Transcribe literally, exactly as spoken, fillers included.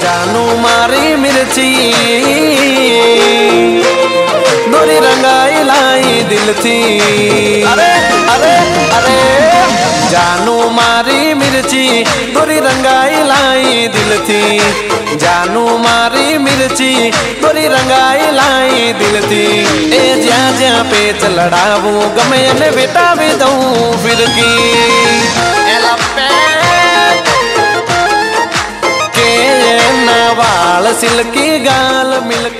जानू मारी मिर्ची गोरी रंगाई लाई दिल थी। अरे अरे अरे जानू मारी मिर्ची गोरी रंगाई लाई दिल थी। जानू मारी मिर्ची गोरी रंगाई लाई दिल थी। ए ज्या ज्या पेच लड़ावू गमे ने बेटा भी दऊं फिर की के नवाल सिल्की गाल मिल